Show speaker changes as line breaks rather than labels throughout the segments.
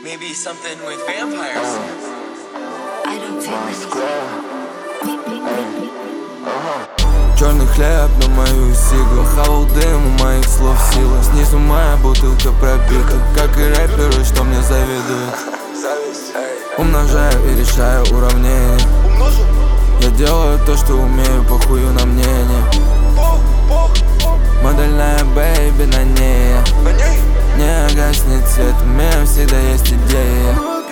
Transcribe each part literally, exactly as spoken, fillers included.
Maybe something with vampires.
I don't feel
Черный хлеб на мою сиглу, хавал дым, у моих слов сила. Снизу моя бутылка пробита, как и рэперы, что мне завидуют. Умножаю и решаю уравнение. Я делаю то, что умею, похую на мнение. Модельная бэйби на ней. Не гаснет свет, у меня всегда есть идея.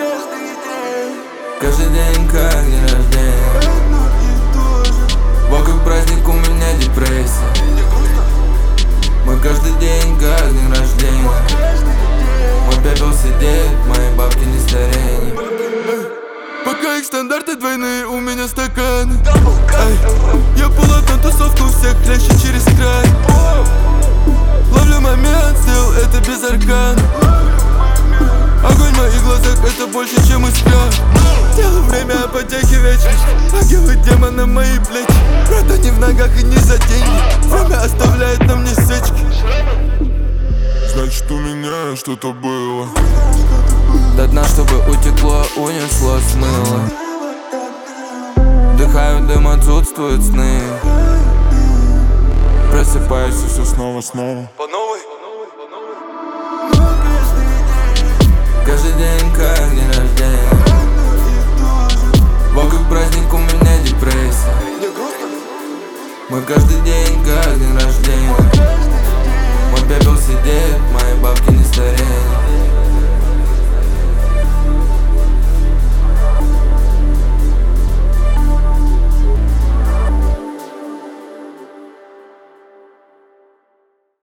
Каждый день как день рождения. Вокруг праздник, у меня депрессия. Мы каждый день как день рождения. Мой пепел сидит, мои бабки не старение. Пока их стандарты двойные, у меня стаканы. Эй, я полотно, тусовку у всех хлеще через край. Ловлю момент, сделал это без аркана. Огонь в моих глазах, это больше, чем искра. Делаю время, а потехи вечность. Ангелы, демоны, мои плечи. Правда не в ногах и не за деньги. Время оставляет на мне свечки.
Значит, у меня что-то было.
До дна, чтобы утекло, унесло, смыло. Вдыхаю дым, отсутствуют сны. Просыпаюсь и все снова-снова.
По новой.
Каждый день как день рождения. Вокруг праздник, у меня депрессия. Мы каждый день как день рождения.